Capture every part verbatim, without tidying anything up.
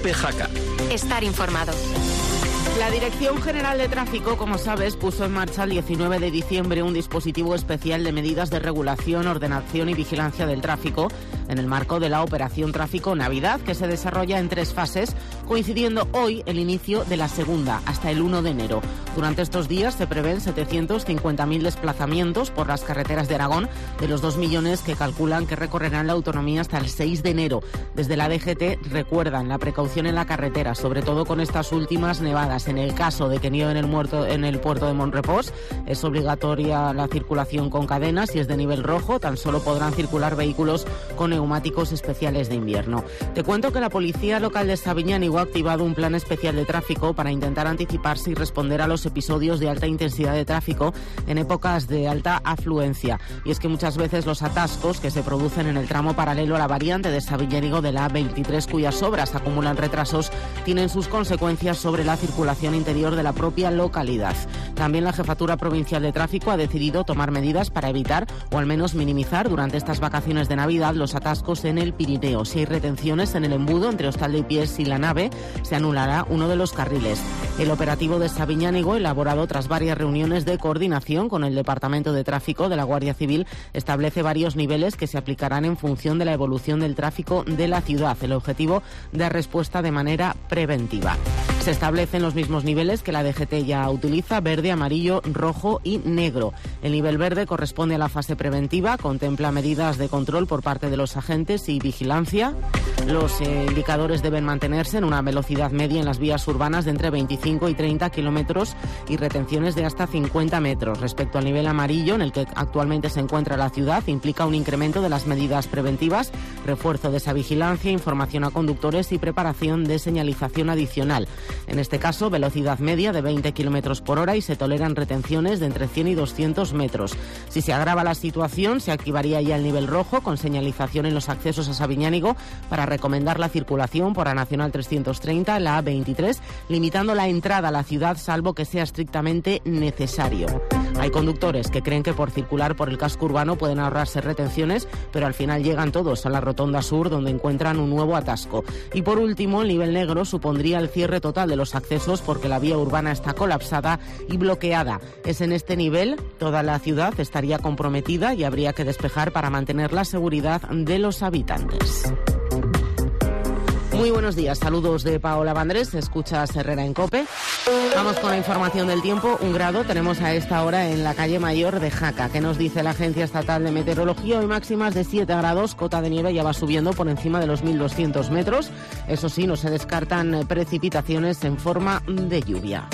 COPE Jaca. Estar informado. La Dirección General de Tráfico, como sabes, puso en marcha el diecinueve de diciembre un dispositivo especial de medidas de regulación, ordenación y vigilancia del tráfico en el marco de la Operación Tráfico Navidad, que se desarrolla en tres fases, coincidiendo hoy el inicio de la segunda, hasta el uno de enero. Durante estos días se prevén setecientos cincuenta mil desplazamientos por las carreteras de Aragón, de los dos millones que calculan que recorrerán la autonomía hasta el seis de enero. Desde la D G T recuerdan la precaución en la carretera, sobre todo con estas últimas nevadas. En el caso de que nieve en el, muerto, en el puerto de Monrepós, es obligatoria la circulación con cadenas y es de nivel rojo. Tan solo podrán circular vehículos con neumáticos especiales de invierno. Te cuento que la Policía Local de Sabiñánigo ha activado un plan especial de tráfico para intentar anticiparse y responder a los episodios de alta intensidad de tráfico en épocas de alta afluencia. Y es que muchas veces los atascos que se producen en el tramo paralelo a la variante de Sabiñánigo de la A veintitrés, cuyas obras acumulan retrasos, tienen sus consecuencias sobre la circulación interior de la propia localidad. También la Jefatura Provincial de Tráfico ha decidido tomar medidas para evitar o al menos minimizar durante estas vacaciones de Navidad los atascos en el Pirineo. Si hay retenciones en el embudo entre Hostal de Pies y la nave, se anulará uno de los carriles. El operativo de Sabiñánigo, elaborado tras varias reuniones de coordinación con el Departamento de Tráfico de la Guardia Civil, establece varios niveles que se aplicarán en función de la evolución del tráfico de la ciudad. El objetivo, dar respuesta de manera preventiva. Se establecen los mismos niveles que la D G T ya utiliza: verde, amarillo, rojo y negro. El nivel verde corresponde a la fase preventiva, contempla medidas de control por parte de los agentes y vigilancia. Los eh, indicadores deben mantenerse en una velocidad media en las vías urbanas de entre veinticinco y treinta kilómetros y retenciones de hasta cincuenta metros. Respecto al nivel amarillo, en el que actualmente se encuentra la ciudad, implica un incremento de las medidas preventivas, refuerzo de esa vigilancia, información a conductores y preparación de señalización adicional. En este caso, velocidad media de veinte kilómetros por hora y se toleran retenciones de entre cien y doscientos metros. Si se agrava la situación, se activaría ya el nivel rojo con señalización en los accesos a Sabiñánigo para recomendar la circulación por la Nacional trescientos treinta, la A veintitrés, limitando la entrada a la ciudad salvo que sea estrictamente necesario. Hay conductores que creen que por circular por el casco urbano pueden ahorrarse retenciones, pero al final llegan todos a la Rotonda Sur, donde encuentran un nuevo atasco. Y por último, el nivel negro supondría el cierre total de los accesos porque la vía urbana está colapsada y bloqueada. Es en este nivel, toda la ciudad estaría comprometida y habría que despejar para mantener la seguridad de los habitantes. Muy buenos días, saludos de Paola Vandrés, escuchas Herrera en COPE. Vamos con la información del tiempo. Un grado tenemos a esta hora en la calle Mayor de Jaca. ¿Qué nos dice la Agencia Estatal de Meteorología? Hoy máximas de siete grados, cota de nieve ya va subiendo por encima de los mil doscientos metros. Eso sí, no se descartan precipitaciones en forma de lluvia.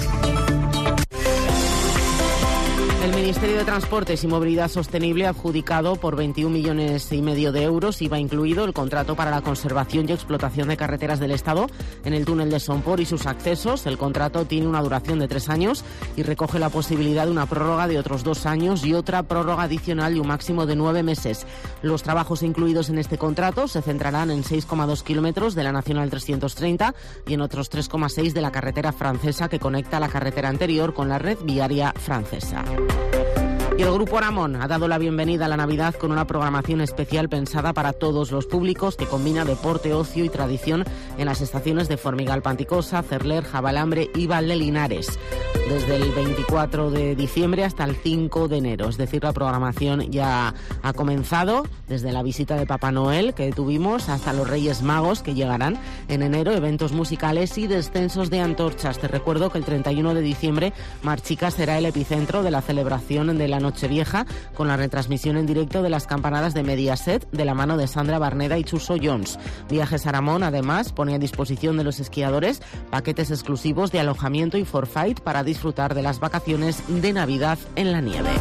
El Ministerio de Transportes y Movilidad Sostenible ha adjudicado por veintiún millones y medio de euros, I V A incluido, el contrato para la conservación y explotación de carreteras del Estado en el túnel de Sompor y sus accesos. El contrato tiene una duración de tres años y recoge la posibilidad de una prórroga de otros dos años y otra prórroga adicional de un máximo de nueve meses. Los trabajos incluidos en este contrato se centrarán en seis coma dos kilómetros de la Nacional trescientos treinta y en otros tres coma seis de la carretera francesa que conecta la carretera anterior con la red viaria francesa. Y el Grupo Aramón ha dado la bienvenida a la Navidad con una programación especial pensada para todos los públicos que combina deporte, ocio y tradición en las estaciones de Formigal Panticosa, Cerler, Jabalambre y Valdelinares. Desde el veinticuatro de diciembre hasta el cinco de enero. Es decir, la programación ya ha comenzado desde la visita de Papá Noel que tuvimos hasta los Reyes Magos que llegarán en enero, eventos musicales y descensos de antorchas. Te recuerdo que el treinta y uno de diciembre Marchica será el epicentro de la celebración de la Nochevieja con la retransmisión en directo de las campanadas de Mediaset de la mano de Sandra Barneda y Chuso Jones. Viajes Aramón además pone a disposición de los esquiadores paquetes exclusivos de alojamiento y forfait para disfrutar de las vacaciones de Navidad en la nieve.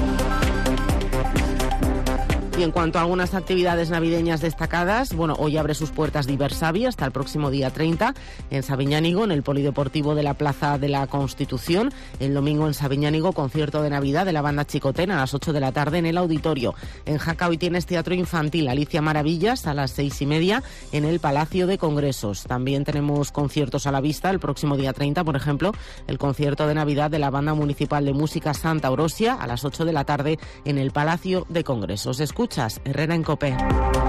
Y en cuanto a algunas actividades navideñas destacadas, bueno, hoy abre sus puertas Diversavi hasta el próximo día treinta en Sabiñánigo, en el Polideportivo de la Plaza de la Constitución. El domingo en Sabiñánigo, concierto de Navidad de la banda Chicotén a las ocho de la tarde en el auditorio. En Jaca hoy tienes teatro infantil Alicia Maravillas a las seis y media en el Palacio de Congresos. También tenemos conciertos a la vista el próximo día treinta, por ejemplo, el concierto de Navidad de la banda municipal de música Santa Orosia a las ocho de la tarde en el Palacio de Congresos. Escucha Herrera en COPE.